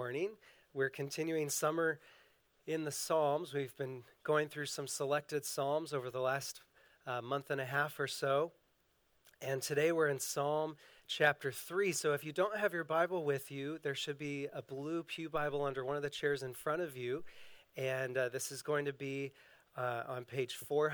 morning. We're continuing summer in the Psalms. We've been going through some selected Psalms over the last month and a half or so. And today we're in Psalm chapter 3. So if you don't have your Bible with you, there should be a blue pew Bible under one of the chairs in front of you. And this is going to be on page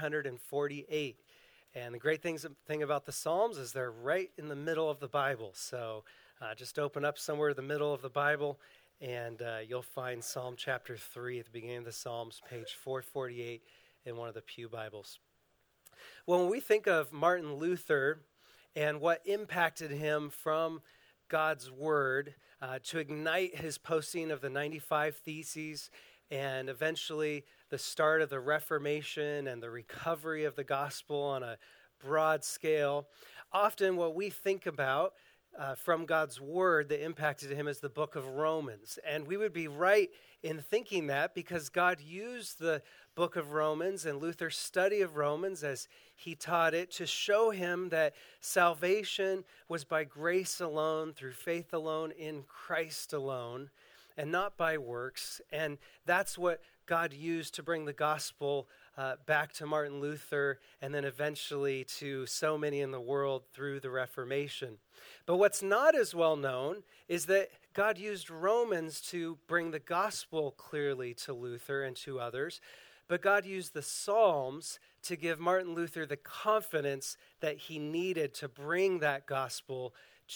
448. And the great thing about the Psalms is they're right in the middle of the Bible. So just open up somewhere in the middle of the Bible, and you'll find Psalm chapter 3 at the beginning of the Psalms, page 448 in one of the pew Bibles. Well, when we think of Martin Luther and what impacted him from God's Word to ignite his posting of the 95 Theses and eventually the start of the Reformation and the recovery of the gospel on a broad scale, often what we think about from God's Word that impacted him is the book of Romans. And we would be right in thinking that because God used the book of Romans and Luther's study of Romans as he taught it to show him that salvation was by grace alone, through faith alone, in Christ alone, and not by works. And that's what God used to bring the gospel back to Martin Luther and then eventually to so many in the world through the Reformation. But what's not as well known is that God used Romans to bring the gospel clearly to Luther and to others, but God used the Psalms to give Martin Luther the confidence that he needed to bring that gospel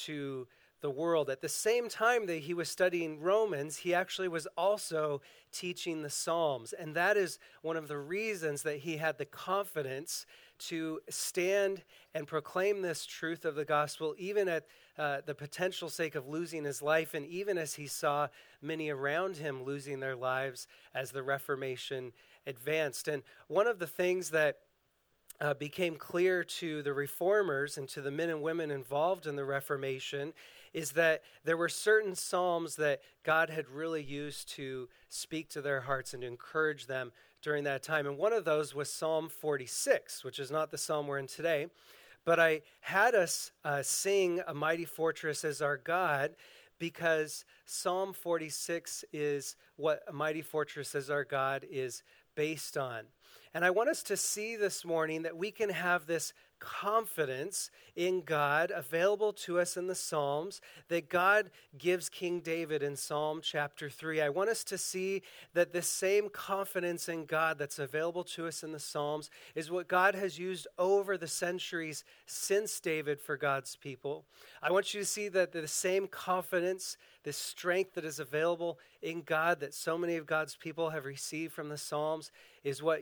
to the world. At the same time that he was studying Romans, he actually was also teaching the Psalms. And that is one of the reasons that he had the confidence to stand and proclaim this truth of the gospel, even at the potential sake of losing his life, and even as he saw many around him losing their lives as the Reformation advanced. And one of the things that became clear to the reformers and to the men and women involved in the Reformation is that there were certain psalms that God had really used to speak to their hearts and to encourage them during that time. And one of those was Psalm 46, which is not the psalm we're in today. But I had us sing A Mighty Fortress Is Our God because Psalm 46 is what A Mighty Fortress Is Our God is based on. And I want us to see this morning that we can have this confidence in God available to us in the Psalms that God gives King David in Psalm chapter 3. I want us to see that this same confidence in God that's available to us in the Psalms is what God has used over the centuries since David for God's people. I want you to see that the same confidence, this strength that is available in God that so many of God's people have received from the Psalms is what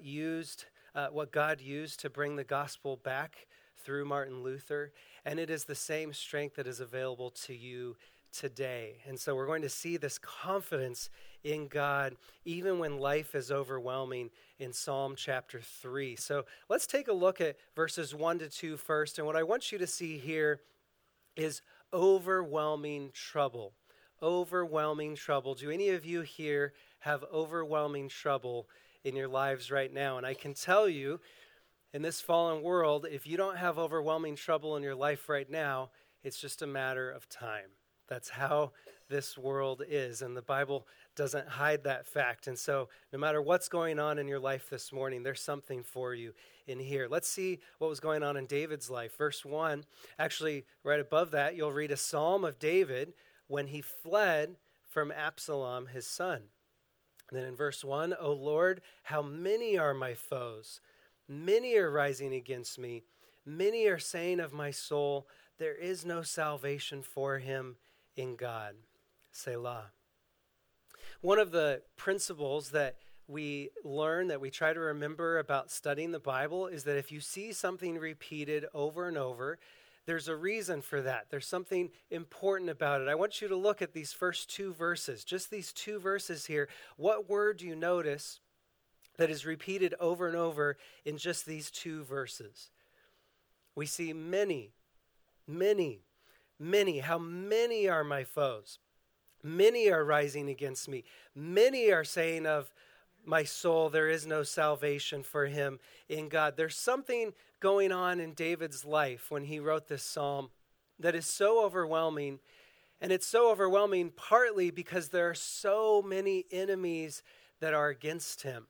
God used to bring the gospel back through Martin Luther. And it is the same strength that is available to you today. And so we're going to see this confidence in God even when life is overwhelming in Psalm chapter 3. So let's take a look at verses 1 to 2 first. And what I want you to see here is overwhelming trouble. Overwhelming trouble. Do any of you here have overwhelming trouble in your lives right now? And I can tell you, in this fallen world, if you don't have overwhelming trouble in your life right now, it's just a matter of time. That's how this world is, and the Bible doesn't hide that fact. And so no matter what's going on in your life this morning, there's something for you in here. Let's see what was going on in David's life. Verse 1, actually right above that, you'll read a psalm of David when he fled from Absalom, his son. And then in verse 1, O Lord, how many are my foes? Many are rising against me. Many are saying of my soul, there is no salvation for him in God. Selah. One of the principles that we learn, that we try to remember about studying the Bible, is that if you see something repeated over and over, there's a reason for that. There's something important about it. I want you to look at these first two verses, just these two verses here. What word do you notice that is repeated over and over in just these two verses? We see many, many, many. How many are my foes? Many are rising against me. Many are saying of my soul, there is no salvation for him in God. There's something going on in David's life when he wrote this psalm that is so overwhelming And it's so overwhelming partly because there are so many enemies that are against him.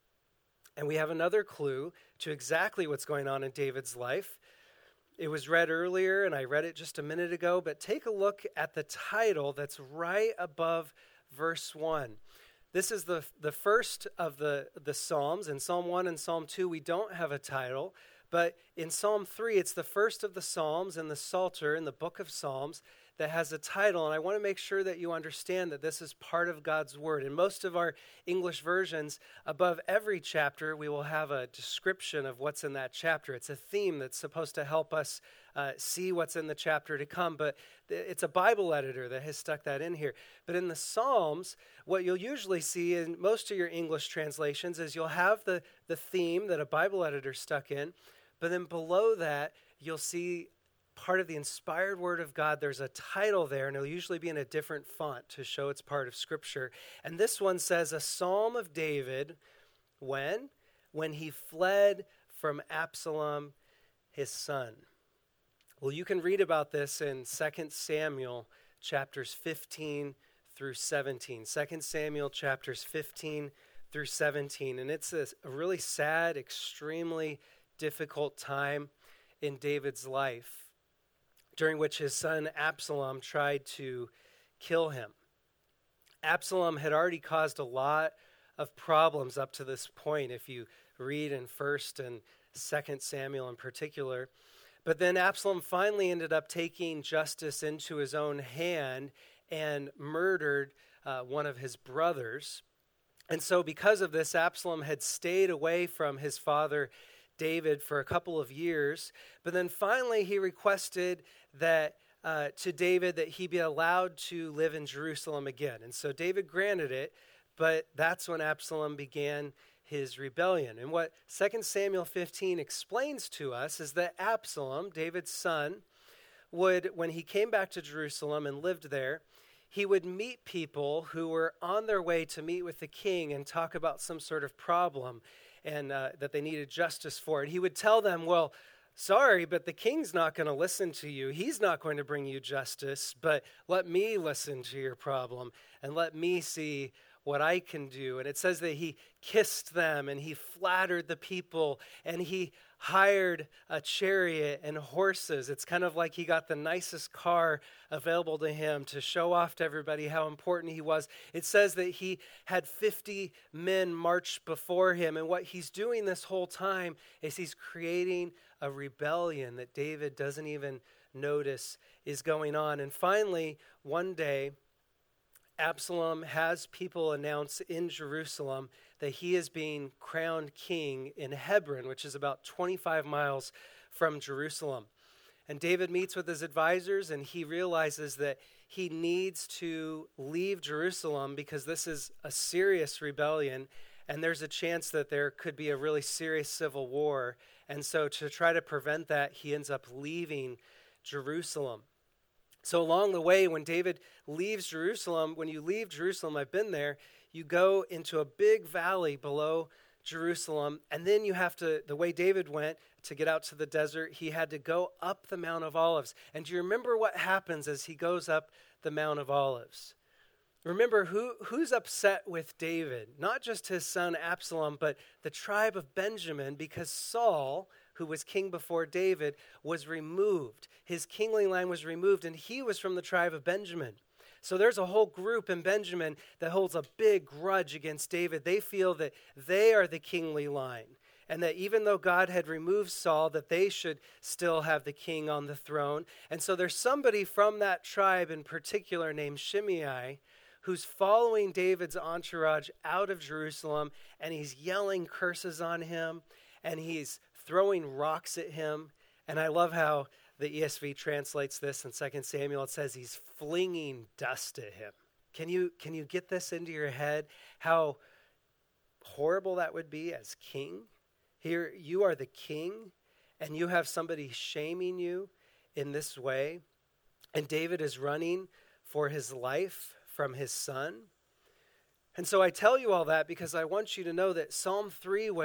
And we have another clue to exactly what's going on in David's life. It was read earlier, and I read it just a minute ago, but take a look at the title that's right above verse 1. This is the first of the Psalms. In Psalm 1 and Psalm 2, we don't have a title, but in Psalm 3, it's the first of the Psalms in the Psalter, in the book of Psalms, that has a title, and I want to make sure that you understand that this is part of God's Word. In most of our English versions, above every chapter, we will have a description of what's in that chapter. It's a theme that's supposed to help us see what's in the chapter to come, but it's a Bible editor that has stuck that in here. But in the Psalms, what you'll usually see in most of your English translations is you'll have the theme that a Bible editor stuck in, but then below that, you'll see part of the inspired word of God. There's a title there, and it'll usually be in a different font to show it's part of Scripture. And this one says, a Psalm of David, when? When he fled from Absalom, his son. Well, you can read about this in 2 Samuel chapters 15 through 17. 2 Samuel chapters 15 through 17. And it's a really sad, extremely difficult time in David's life, during which his son Absalom tried to kill him. Absalom had already caused a lot of problems up to this point, if you read in 1st and 2nd Samuel in particular. But then Absalom finally ended up taking justice into his own hand and murdered one of his brothers. And so because of this, Absalom had stayed away from his father David for a couple of years, but then finally he requested that to David that he be allowed to live in Jerusalem again. And so David granted it, but that's when Absalom began his rebellion. And what 2 Samuel 15 explains to us is that Absalom, David's son, would, when he came back to Jerusalem and lived there, he would meet people who were on their way to meet with the king and talk about some sort of problem and that they needed justice for it. He would tell them, well, sorry, but the king's not going to listen to you. He's not going to bring you justice, but let me listen to your problem and let me see what I can do. And it says that he kissed them and he flattered the people and he hired a chariot and horses. It's kind of like he got the nicest car available to him to show off to everybody how important he was. It says that he had 50 men march before him. And what he's doing this whole time is he's creating a rebellion that David doesn't even notice is going on. And finally, one day, Absalom has people announce in Jerusalem that he is being crowned king in Hebron, which is about 25 miles from Jerusalem. And David meets with his advisors, and he realizes that he needs to leave Jerusalem because this is a serious rebellion, and there's a chance that there could be a really serious civil war. And so to try to prevent that, he ends up leaving Jerusalem. So along the way, when David leaves Jerusalem, when you leave Jerusalem, I've been there, you go into a big valley below Jerusalem, and then you have to, the way David went to get out to the desert, he had to go up the Mount of Olives. And do you remember what happens as he goes up the Mount of Olives? Remember, who's upset with David? Not just his son Absalom, but the tribe of Benjamin, because Saul, who was king before David, was removed. His kingly line was removed, and he was from the tribe of Benjamin. So there's a whole group in Benjamin that holds a big grudge against David. They feel that they are the kingly line, and that even though God had removed Saul, that they should still have the king on the throne. And so there's somebody from that tribe in particular named Shimei who's following David's entourage out of Jerusalem, and he's yelling curses on him, and he's throwing rocks at him. And I love how the ESV translates this in 2 Samuel. It says he's flinging dust at him. Can you get this into your head? How horrible that would be as king? Here you are the king, and you have somebody shaming you in this way. And David is running for his life from his son. And so I tell you all that because I want you to know that Psalm 3 was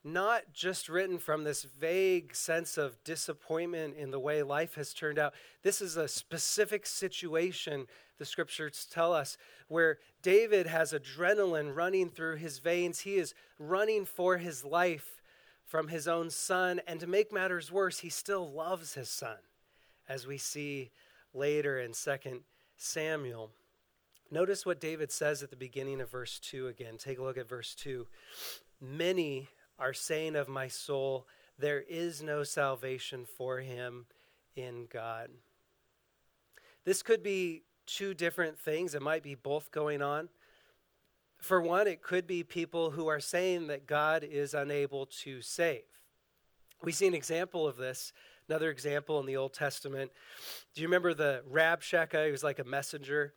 not just written from this vague sense of disappointment in the way life has turned out. This is a specific situation, the scriptures tell us, where David has adrenaline running through his veins. He is running for his life from his own son. And to make matters worse, he still loves his son, as we see later in 2 Samuel. Notice what David says at the beginning of verse 2 again. Take a look at verse 2. Many are saying of my soul, there is no salvation for him in God. This could be two different things. It might be both going on. For one, it could be people who are saying that God is unable to save. We see an example of this, another example in the Old Testament. Do you remember the Rabshakeh? He was like a messenger.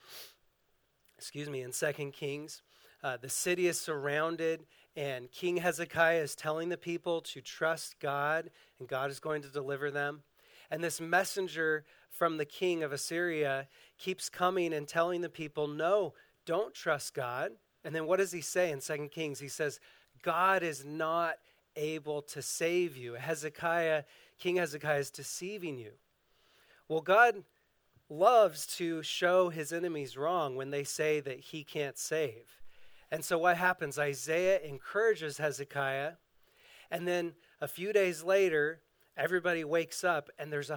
In 2 Kings. The city is surrounded, and King Hezekiah is telling the people to trust God, and God is going to deliver them. And this messenger from the king of Assyria keeps coming and telling the people, no, don't trust God. And then what does he say in 2 Kings? He says, God is not able to save you. King Hezekiah is deceiving you. Well, God loves to show his enemies wrong when they say that he can't save. And so what happens? Isaiah encourages Hezekiah, and then a few days later, everybody wakes up, and there's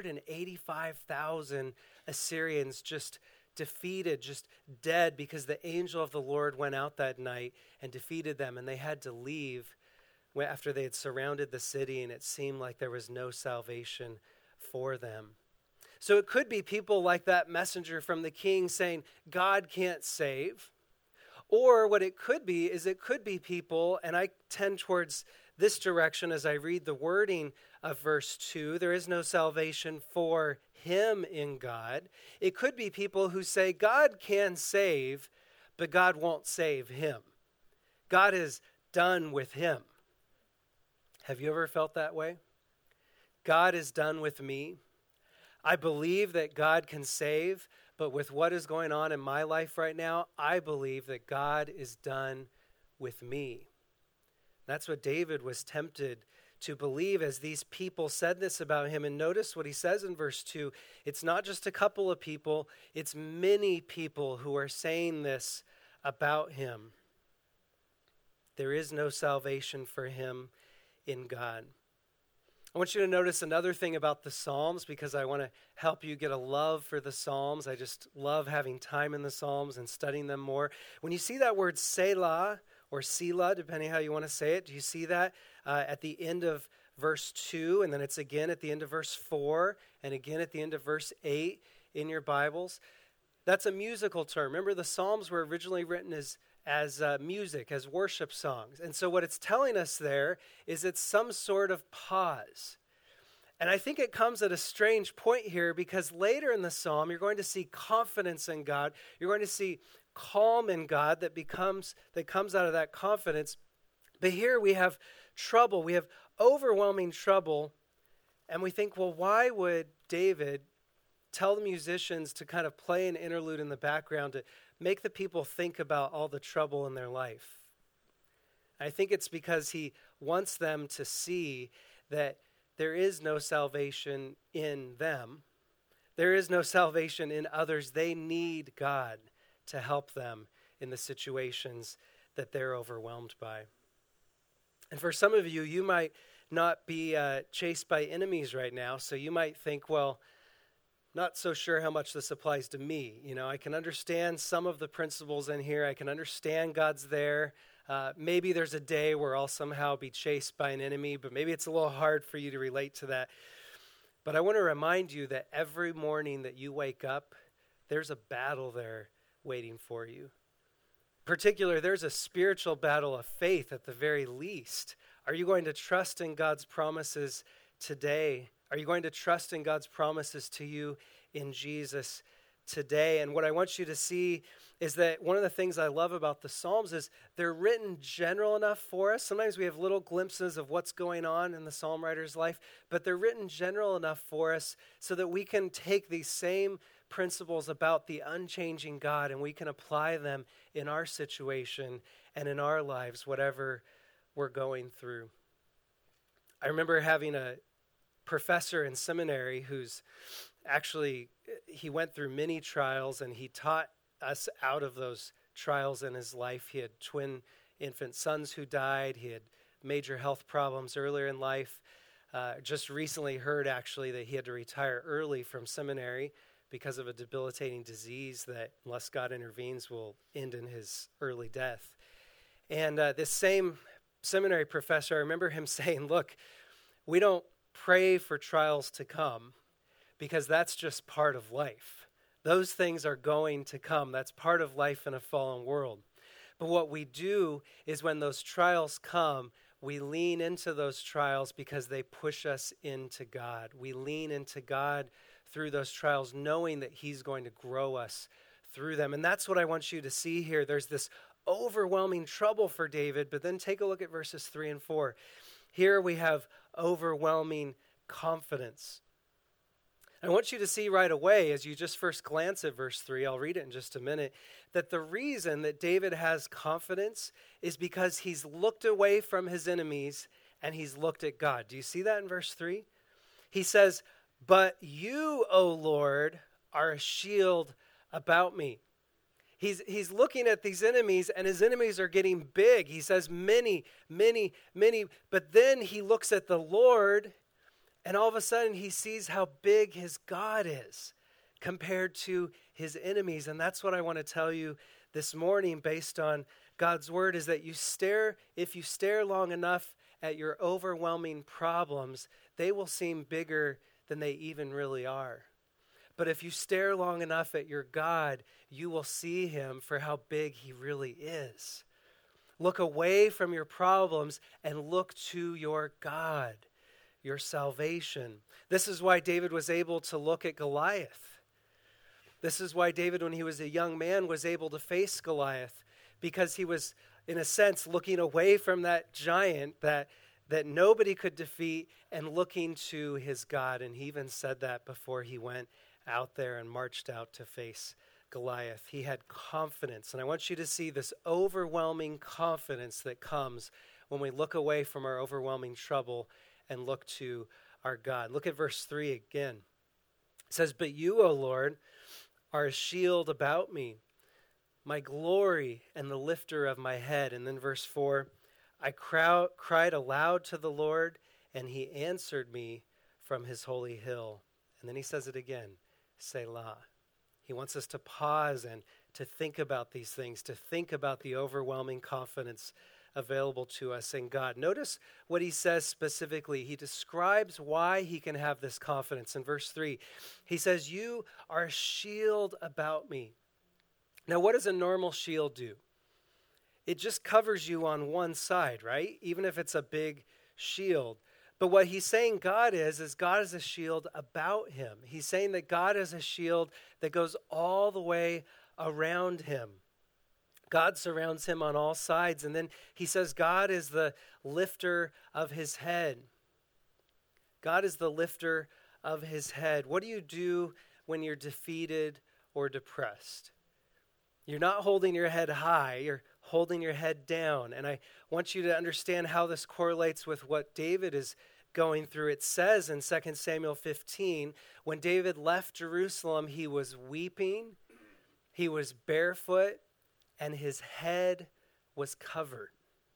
185,000 Assyrians just defeated, just dead, because the angel of the Lord went out that night and defeated them, and they had to leave after they had surrounded the city, and it seemed like there was no salvation for them. So it could be people like that messenger from the king saying, God can't save. Or what it could be is it could be people, and I tend towards this direction as I read the wording of verse 2, there is no salvation for him in God. It could be people who say, God can save, but God won't save him. God is done with him. Have you ever felt that way? God is done with me. I believe that God can save, but with what is going on in my life right now, I believe that God is done with me. That's what David was tempted to believe as these people said this about him. And notice what he says in verse 2. It's not just a couple of people, it's many people who are saying this about him. There is no salvation for him in God. I want you to notice another thing about the Psalms, because I want to help you get a love for the Psalms. I just love having time in the Psalms and studying them more. When you see that word Selah or Selah, depending how you want to say it, do you see that at the end of verse 2, and then it's again at the end of verse 4, and again at the end of verse 8 in your Bibles? That's a musical term. Remember, the Psalms were originally written as music, as worship songs. And so what it's telling us there is it's some sort of pause. And I think it comes at a strange point here, because later in the psalm, you're going to see confidence in God. You're going to see calm in God that comes out of that confidence. But here we have trouble. We have overwhelming trouble. And we think, well, why would David tell the musicians to kind of play an interlude in the background to make the people think about all the trouble in their life? I think it's because he wants them to see that there is no salvation in them. There is no salvation in others. They need God to help them in the situations that they're overwhelmed by. And for some of you, you might not be chased by enemies right now, so you might think, well, not so sure how much this applies to me. You know, I can understand some of the principles in here. I can understand God's there. Maybe there's a day where I'll somehow be chased by an enemy, but maybe it's a little hard for you to relate to that. But I want to remind you that every morning that you wake up, there's a battle there waiting for you. Particularly, there's a spiritual battle of faith at the very least. Are you going to trust in God's promises today? Are you going to trust in God's promises to you in Jesus today? And what I want you to see is that one of the things I love about the Psalms is they're written general enough for us. Sometimes we have little glimpses of what's going on in the psalm writer's life, but they're written general enough for us so that we can take these same principles about the unchanging God and we can apply them in our situation and in our lives, whatever we're going through. I remember having a professor in seminary who's actually, he went through many trials and he taught us out of those trials in his life. He had twin infant sons who died. He had major health problems earlier in life. Just recently heard actually that he had to retire early from seminary because of a debilitating disease that, unless God intervenes, will end in his early death. And this same seminary professor, I remember him saying, look, we don't pray for trials to come because that's just part of life. Those things are going to come. That's part of life in a fallen world. But what we do is when those trials come, we lean into those trials because they push us into God. We lean into God through those trials, knowing that he's going to grow us through them. And that's what I want you to see here. There's this overwhelming trouble for David, but then take a look at verses 3 and 4. Here we have overwhelming confidence. I want you to see right away, as you just first glance at verse 3, I'll read it in just a minute, that the reason that David has confidence is because he's looked away from his enemies and he's looked at God. Do you see that in verse 3? He says, "But you, O Lord, are a shield about me." He's looking at these enemies, and his enemies are getting big. He says, many, many, many. But then he looks at the Lord, and all of a sudden he sees how big his God is compared to his enemies. And that's what I want to tell you this morning based on God's word, is that if you stare long enough at your overwhelming problems, they will seem bigger than they even really are. But if you stare long enough at your God, you will see him for how big he really is. Look away from your problems and look to your God, your salvation. This is why David was able to look at Goliath. This is why David, when he was a young man, was able to face Goliath, because he was, in a sense, looking away from that giant that nobody could defeat and looking to his God. And he even said that before he went out there and marched out to face Goliath. He had confidence. And I want you to see this overwhelming confidence that comes when we look away from our overwhelming trouble and look to our God. Look at verse 3 again. It says, "But you, O Lord, are a shield about me, my glory and the lifter of my head." And then verse 4, "I cried aloud to the Lord, and he answered me from his holy hill." And then he says it again, Selah. He wants us to pause and to think about these things, to think about the overwhelming confidence available to us in God. Notice what he says specifically. He describes why he can have this confidence. In verse 3, he says, "You are a shield about me." Now, what does a normal shield do? It just covers you on one side, right? Even if it's a big shield. But what he's saying God is God is a shield about him. He's saying that God is a shield that goes all the way around him. God surrounds him on all sides. And then he says God is the lifter of his head. God is the lifter of his head. What do you do when you're defeated or depressed? You're not holding your head high, you're holding your head down. And I want you to understand how this correlates with what David is going through. It says in 2 Samuel 15, when David left Jerusalem, he was weeping, he was barefoot, and his head was covered.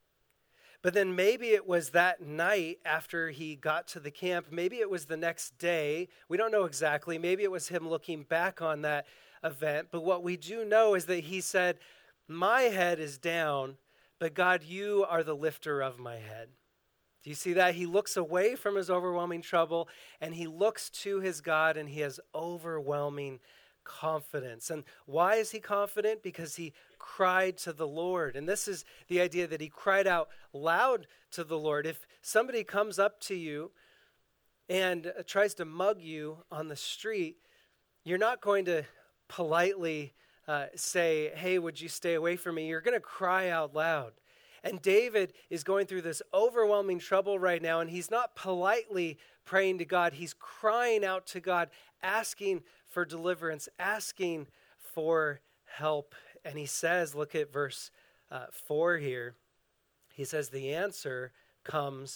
But then maybe it was that night after he got to the camp, maybe it was the next day, we don't know exactly, maybe it was him looking back on that event, but what we do know is that he said, "My head is down, but God, you are the lifter of my head." Do you see that? He looks away from his overwhelming trouble and he looks to his God, and he has overwhelming confidence. And why is he confident? Because he cried to the Lord. And this is the idea that he cried out loud to the Lord. If somebody comes up to you and tries to mug you on the street, you're not going to politely say, "Hey, would you stay away from me?" You're going to cry out loud. And David is going through this overwhelming trouble right now, and he's not politely praying to God. He's crying out to God, asking for deliverance, asking for help. And he says, look at verse 4 here. He says, "The answer comes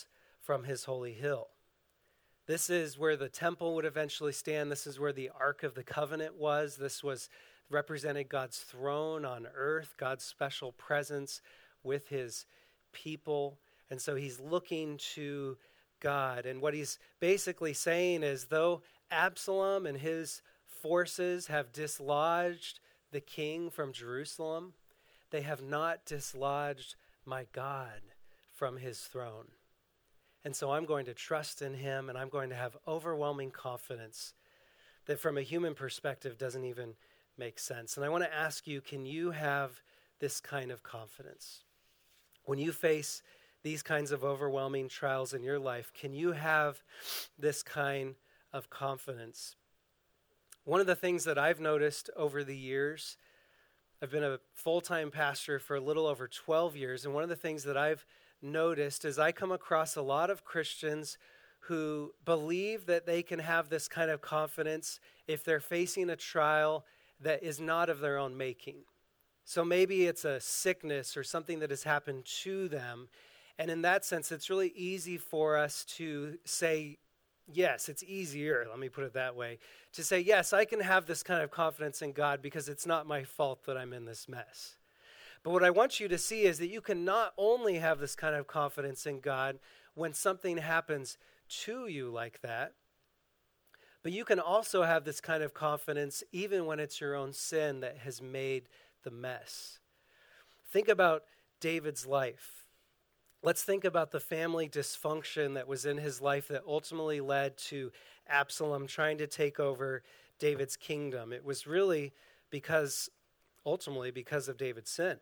from his holy hill. This is where the temple would eventually stand. This is where the Ark of the Covenant was. This was represented God's throne on earth, God's special presence with his people. And so he's looking to God. And what he's basically saying is, though Absalom and his forces have dislodged the king from Jerusalem, they have not dislodged my God from his throne. And so I'm going to trust in him, and I'm going to have overwhelming confidence that from a human perspective doesn't even make sense. And I want to ask you, can you have this kind of confidence? When you face these kinds of overwhelming trials in your life, can you have this kind of confidence? One of the things that I've noticed over the years, I've been a full-time pastor for a little over 12 years, and one of the things that I've noticed is I come across a lot of Christians who believe that they can have this kind of confidence if they're facing a trial that is not of their own making. So maybe it's a sickness or something that has happened to them, and in that sense, it's really easy for us to say, yes, it's easier, let me put it that way, to say, yes, I can have this kind of confidence in God because it's not my fault that I'm in this mess. But what I want you to see is that you can not only have this kind of confidence in God when something happens to you like that, but you can also have this kind of confidence even when it's your own sin that has made the mess. Think about David's life. Let's think about the family dysfunction that was in his life that ultimately led to Absalom trying to take over David's kingdom. It was really ultimately because of David's sin.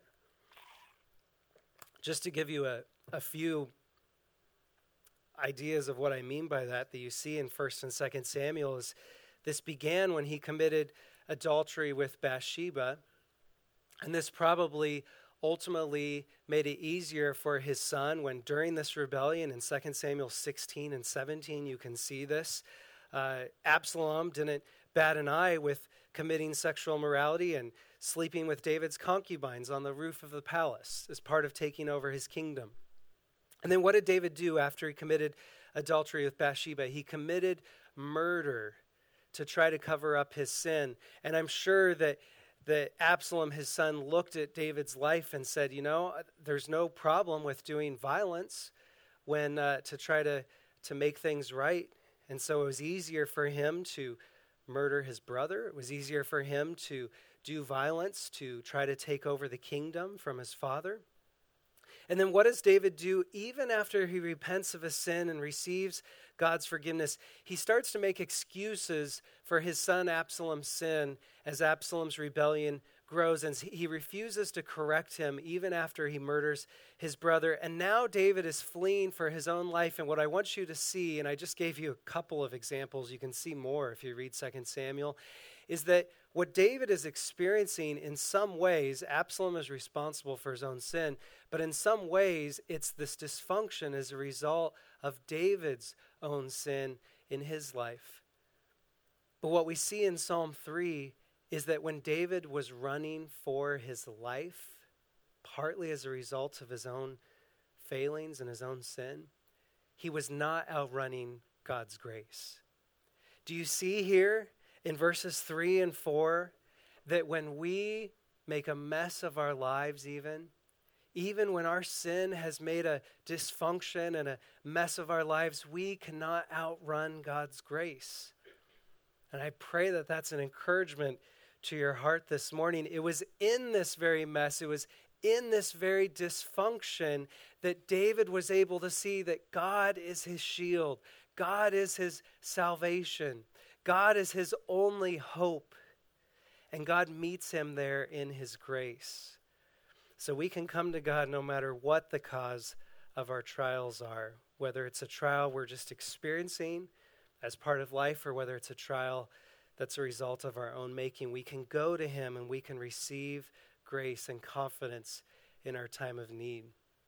Just to give you a few ideas of what I mean by that you see in 1 and 2 Samuel is this began when he committed adultery with Bathsheba, and this probably ultimately made it easier for his son when during this rebellion in 2 Samuel 16 and 17, you can see this. Absalom didn't bat an eye with committing sexual immorality and sleeping with David's concubines on the roof of the palace as part of taking over his kingdom. And then what did David do after he committed adultery with Bathsheba? He committed murder to try to cover up his sin. And I'm sure that Absalom, his son, looked at David's life and said, there's no problem with doing violence when to try to make things right. And so it was easier for him to murder his brother. It was easier for him to do violence to try to take over the kingdom from his father. And then what does David do even after he repents of his sin and receives God's forgiveness? He starts to make excuses for his son Absalom's sin as Absalom's rebellion grows, and he refuses to correct him even after he murders his brother. And now David is fleeing for his own life. And what I want you to see, and I just gave you a couple of examples, you can see more if you read 2 Samuel, is that what David is experiencing in some ways, Absalom is responsible for his own sin, but in some ways it's this dysfunction as a result of David's own sin in his life. But what we see in Psalm 3 is that when David was running for his life, partly as a result of his own failings and his own sin, he was not outrunning God's grace. Do you see here in verses 3 and 4 that when we make a mess of our lives even when our sin has made a dysfunction and a mess of our lives, we cannot outrun God's grace? And I pray that that's an encouragement to your heart this morning. It was in this very mess, it was in this very dysfunction that David was able to see that God is his shield, God is his salvation, God is his only hope, and God meets him there in his grace. So we can come to God no matter what the cause of our trials are, whether it's a trial we're just experiencing as part of life or whether it's a trial that's a result of our own making. We can go to him and we can receive grace and confidence in our time of need.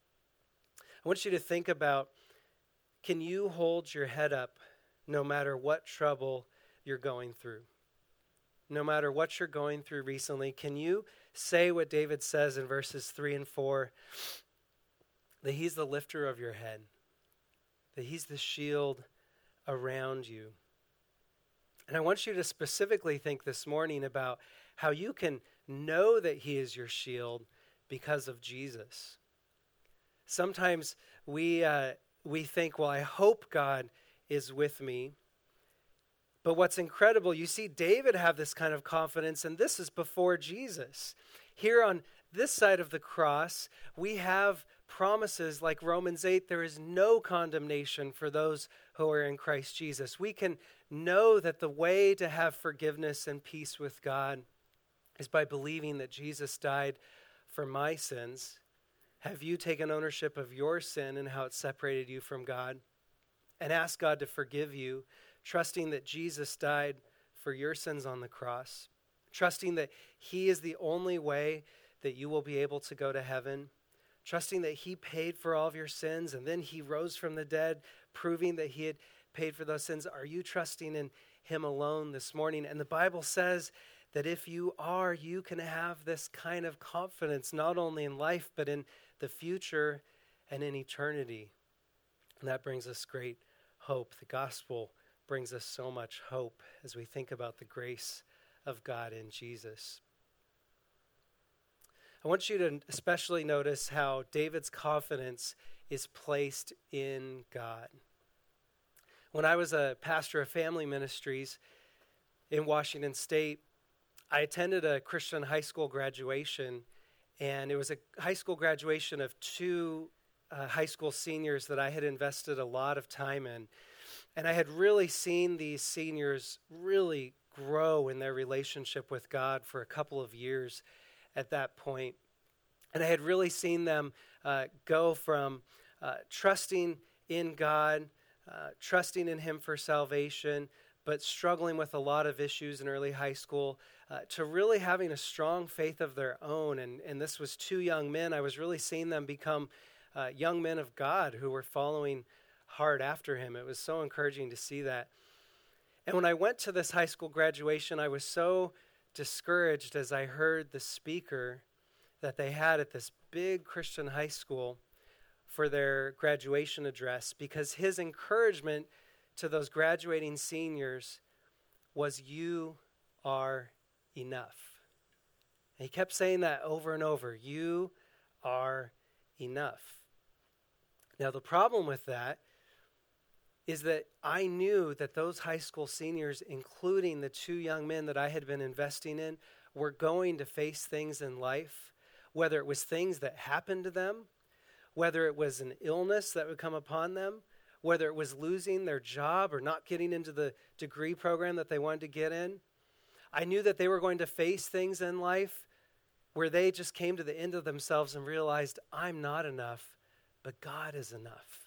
I want you to think about, can you hold your head up no matter what trouble you're going through? No matter what you're going through recently, can you say what David says in verses 3 and 4, that he's the lifter of your head, that he's the shield around you. And I want you to specifically think this morning about how you can know that he is your shield because of Jesus. Sometimes we think, well, I hope God is with me. But what's incredible, you see David have this kind of confidence, and this is before Jesus. Here on this side of the cross, we have promises like Romans 8, there is no condemnation for those who are in Christ Jesus. We can know that the way to have forgiveness and peace with God is by believing that Jesus died for my sins. Have you taken ownership of your sin and how it separated you from God? And ask God to forgive you, trusting that Jesus died for your sins on the cross, trusting that he is the only way that you will be able to go to heaven, trusting that he paid for all of your sins and then he rose from the dead, proving that he had paid for those sins. Are you trusting in him alone this morning? And the Bible says that if you are, you can have this kind of confidence, not only in life, but in the future and in eternity. And that brings us great hope. The gospel brings us so much hope as we think about the grace of God in Jesus. I want you to especially notice how David's confidence is placed in God. When I was a pastor of family ministries in Washington State, I attended a Christian high school graduation, and it was a high school graduation of two high school seniors that I had invested a lot of time in. And I had really seen these seniors really grow in their relationship with God for a couple of years at that point. And I had really seen them go from trusting in God, trusting in him for salvation, but struggling with a lot of issues in early high school, to really having a strong faith of their own. And this was two young men. I was really seeing them become young men of God who were following hard after him. It was so encouraging to see that. And when I went to this high school graduation, I was so discouraged as I heard the speaker that they had at this big Christian high school for their graduation address, because his encouragement to those graduating seniors was, "You are enough." And he kept saying that over and over, "You are enough." Now, the problem with that is that I knew that those high school seniors, including the two young men that I had been investing in, were going to face things in life, whether it was things that happened to them, whether it was an illness that would come upon them, whether it was losing their job or not getting into the degree program that they wanted to get in. I knew that they were going to face things in life where they just came to the end of themselves and realized, I'm not enough, but God is enough.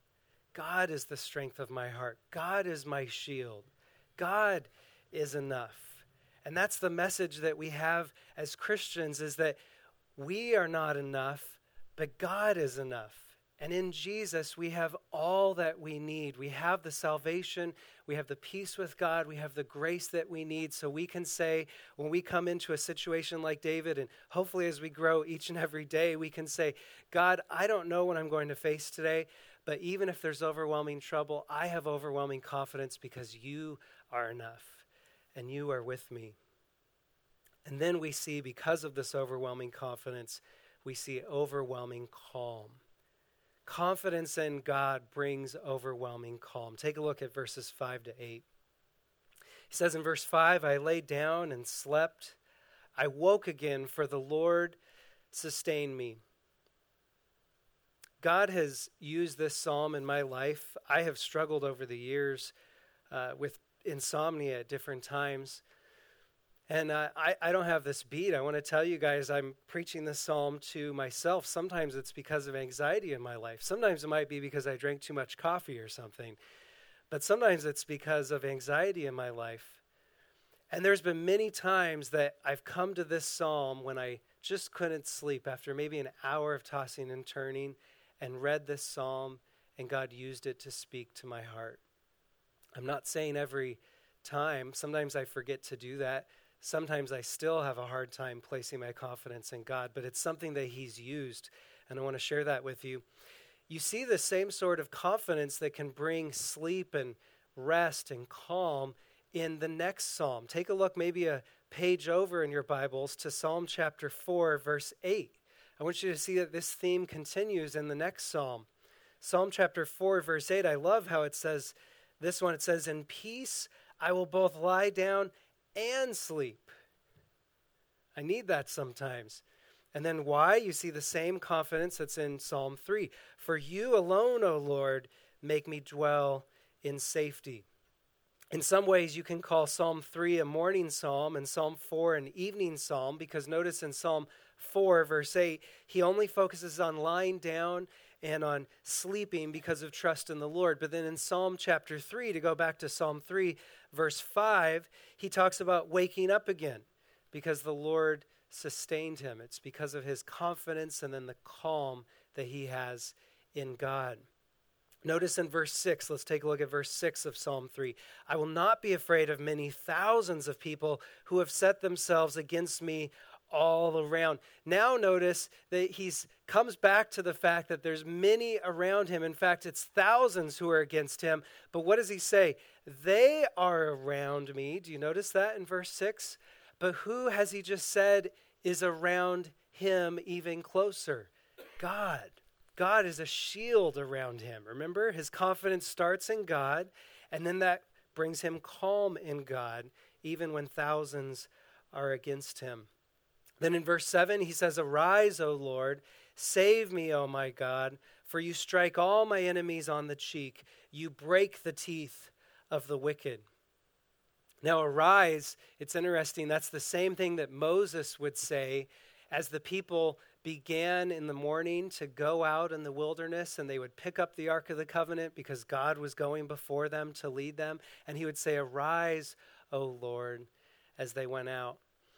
God is the strength of my heart. God is my shield. God is enough. And that's the message that we have as Christians, is that we are not enough, but God is enough. And in Jesus, we have all that we need. We have the salvation, we have the peace with God, we have the grace that we need, so we can say, when we come into a situation like David, and hopefully as we grow each and every day, we can say, God, I don't know what I'm going to face today, but even if there's overwhelming trouble, I have overwhelming confidence because you are enough and you are with me. And then we see, because of this overwhelming confidence, we see overwhelming calm. Confidence in God brings overwhelming calm. Take a look at verses 5 to 8. He says in verse 5, I lay down and slept. I woke again, for the Lord sustained me. God has used this psalm in my life. I have struggled over the years with insomnia at different times. And I don't have this beat. I want to tell you guys, I'm preaching this psalm to myself. Sometimes it's because of anxiety in my life. Sometimes it might be because I drank too much coffee or something. But sometimes it's because of anxiety in my life. And there's been many times that I've come to this psalm when I just couldn't sleep after maybe an hour of tossing and turning, and read this psalm, and God used it to speak to my heart. I'm not saying every time. Sometimes I forget to do that. Sometimes I still have a hard time placing my confidence in God, but it's something that he's used, and I want to share that with you. you see the same sort of confidence that can bring sleep and rest and calm in the next psalm. Take a look maybe a page over in your Bibles to Psalm chapter 4, verse 8. I want you to see that this theme continues in the next psalm. Psalm chapter 4, verse 8, I love how it says, this one, it says, in peace I will both lie down and sleep. I need that sometimes. And then why? You see the same confidence that's in Psalm 3. For you alone, O Lord, make me dwell in safety. In some ways, you can call Psalm 3 a morning psalm and Psalm 4 an evening psalm, because notice in Psalm 4, verse 8, he only focuses on lying down and on sleeping because of trust in the Lord. But then in Psalm chapter 3, to go back to Psalm 3, verse 5, he talks about waking up again because the Lord sustained him. It's because of his confidence and then the calm that he has in God. Notice in verse 6, let's take a look at verse 6 of Psalm 3. I will not be afraid of many thousands of people who have set themselves against me all around. Now notice that he comes back to the fact that there's many around him. In fact, it's thousands who are against him. But what does he say? They are around me. Do you notice that in verse 6? But who has he just said is around him even closer? God. God is a shield around him. Remember, his confidence starts in God, and then that brings him calm in God, even when thousands are against him. Then in verse 7, he says, arise, O Lord, save me, O my God, for you strike all my enemies on the cheek. You break the teeth of the wicked. Now, arise, it's interesting, that's the same thing that Moses would say as the people began in the morning to go out in the wilderness, and they would pick up the Ark of the Covenant because God was going before them to lead them. And he would say, arise, O Lord, as they went out.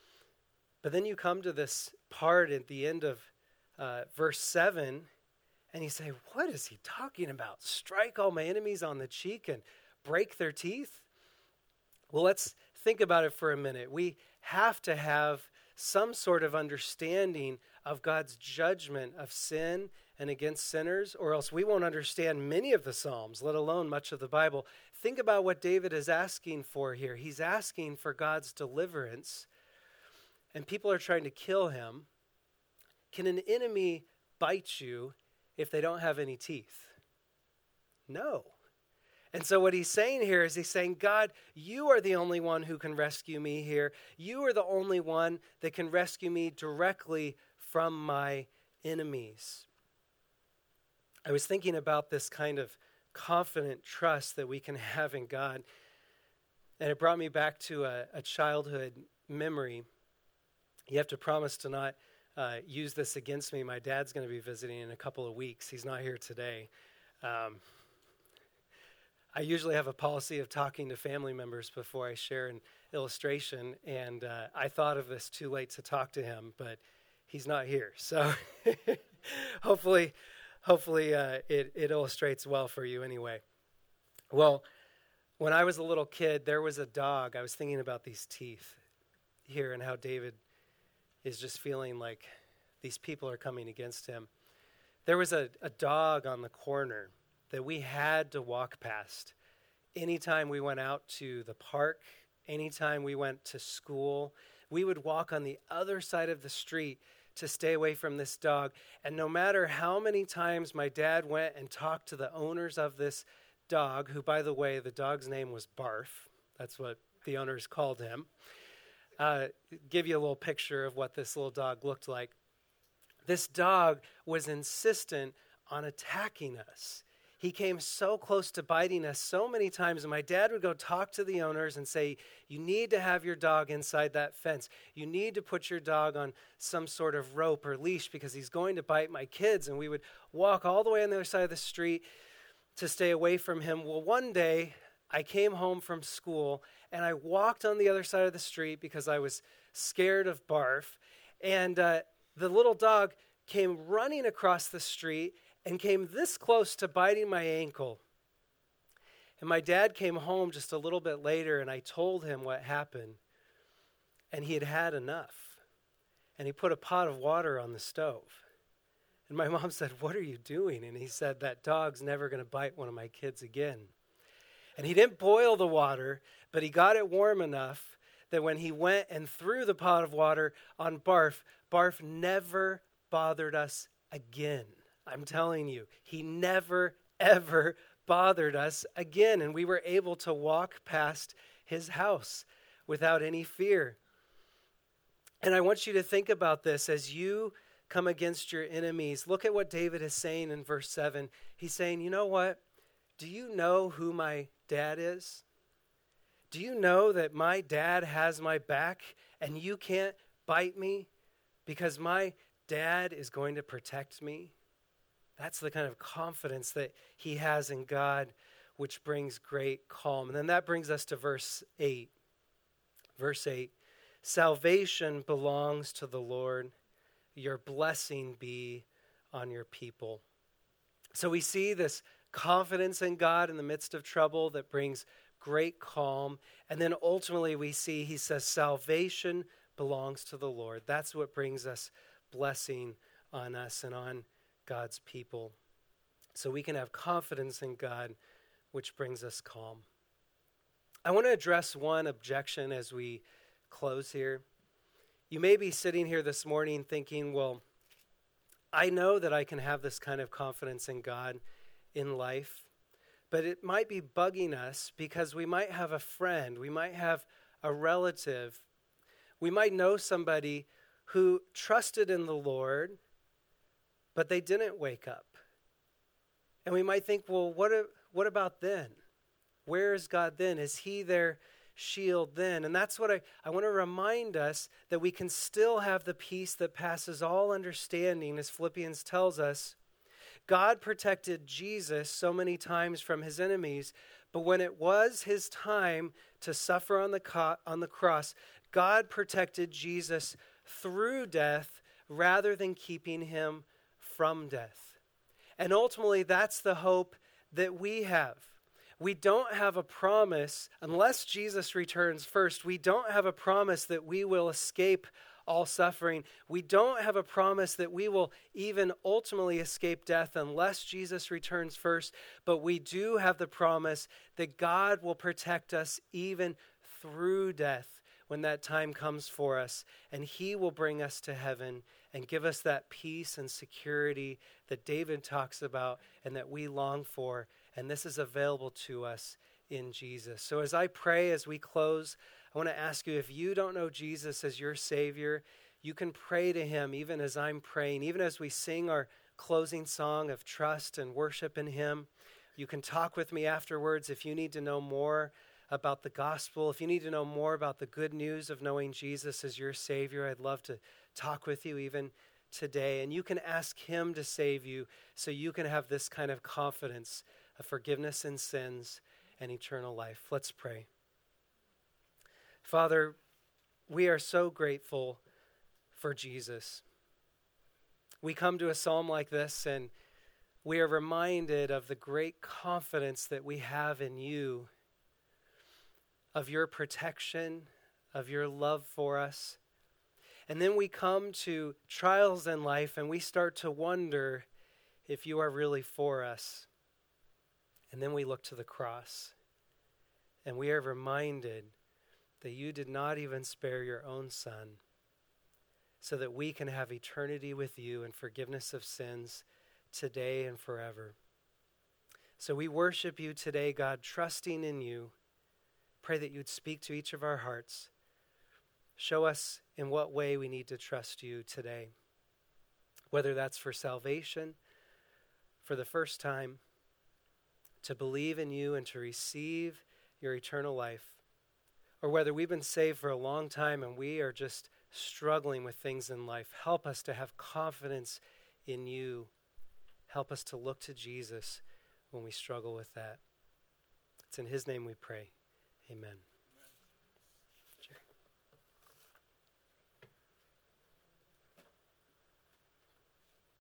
But then you come to this part at the end of verse 7, and you say, what is he talking about? Strike all my enemies on the cheek and break their teeth? Well, let's think about it for a minute. We have to have some sort of understanding of God's judgment of sin and against sinners, or else we won't understand many of the Psalms, let alone much of the Bible. Think about what David is asking for here. He's asking for God's deliverance, and people are trying to kill him. Can an enemy bite you if they don't have any teeth? No. And so what he's saying here is he's saying, God, you are the only one who can rescue me here. You are the only one that can rescue me directly from my enemies. I was thinking about this kind of confident trust that we can have in God, and it brought me back to a childhood memory. You have to promise to not use this against me. My dad's going to be visiting in a couple of weeks. He's not here today. I usually have a policy of talking to family members before I share an illustration, and I thought of this too late to talk to him, but he's not here. So hopefully it illustrates well for you anyway. Well, when I was a little kid, there was a dog. I was thinking about these teeth here and how David is just feeling like these people are coming against him. There was a dog on the corner that we had to walk past. Anytime we went out to the park, anytime we went to school, we would walk on the other side of the street to stay away from this dog. And no matter how many times my dad went and talked to the owners of this dog, who, by the way, the dog's name was Barf. That's what the owners called him. Give you a little picture of what this little dog looked like. This dog was insistent on attacking us. He came so close to biting us so many times, and my dad would go talk to the owners and say, you need to have your dog inside that fence. You need to put your dog on some sort of rope or leash because he's going to bite my kids. And we would walk all the way on the other side of the street to stay away from him. Well, one day I came home from school, and I walked on the other side of the street because I was scared of Barf. And the little dog came running across the street and came this close to biting my ankle. And my dad came home just a little bit later, and I told him what happened. And he had had enough. And he put a pot of water on the stove. And my mom said, "What are you doing?" And he said, "That dog's never going to bite one of my kids again." And he didn't boil the water, but he got it warm enough that when he went and threw the pot of water on Barf, Barf never bothered us again. I'm telling you, he never, ever bothered us again. And we were able to walk past his house without any fear. And I want you to think about this as you come against your enemies. Look at what David is saying in verse 7. He's saying, you know what? Do you know who my dad is? Do you know that my dad has my back and you can't bite me because my dad is going to protect me? That's the kind of confidence that he has in God, which brings great calm. And then that brings us to verse 8. Verse 8, salvation belongs to the Lord. Your blessing be on your people. So we see this confidence in God in the midst of trouble that brings great calm. And then ultimately we see, he says, salvation belongs to the Lord. That's what brings us blessing on us and on God's people. So we can have confidence in God, which brings us calm. I want to address one objection as we close here. You may be sitting here this morning thinking, well, I know that I can have this kind of confidence in God in life, but it might be bugging us because we might have a friend, we might have a relative, we might know somebody who trusted in the Lord, but they didn't wake up. And we might think, well, what about then? Where is God then? Is he their shield then? And that's what I want to remind us, that we can still have the peace that passes all understanding, as Philippians tells us. God protected Jesus so many times from his enemies, but when it was his time to suffer on the cross, God protected Jesus through death rather than keeping him from death. And ultimately, that's the hope that we have. We don't have a promise, unless Jesus returns first, we don't have a promise that we will escape all suffering. We don't have a promise that we will even ultimately escape death unless Jesus returns first, but we do have the promise that God will protect us even through death when that time comes for us, and he will bring us to heaven and give us that peace and security that David talks about and that we long for. And this is available to us in Jesus. So as I pray, as we close, I want to ask you, if you don't know Jesus as your Savior, you can pray to him even as I'm praying, even as we sing our closing song of trust and worship in him. You can talk with me afterwards if you need to know more about the gospel. If you need to know more about the good news of knowing Jesus as your Savior, I'd love to talk with you even today. And you can ask him to save you so you can have this kind of confidence of forgiveness in sins and eternal life. Let's pray. Father, we are so grateful for Jesus. We come to a psalm like this and we are reminded of the great confidence that we have in you, of your protection, of your love for us. And then we come to trials in life and we start to wonder if you are really for us. And then we look to the cross and we are reminded that you did not even spare your own son so that we can have eternity with you and forgiveness of sins today and forever. So we worship you today, God, trusting in you. Pray that you'd speak to each of our hearts. Show us in what way we need to trust you today, whether that's for salvation, for the first time, to believe in you and to receive your eternal life, or whether we've been saved for a long time and we are just struggling with things in life. Help us to have confidence in you. Help us to look to Jesus when we struggle with that. It's in his name we pray. Amen.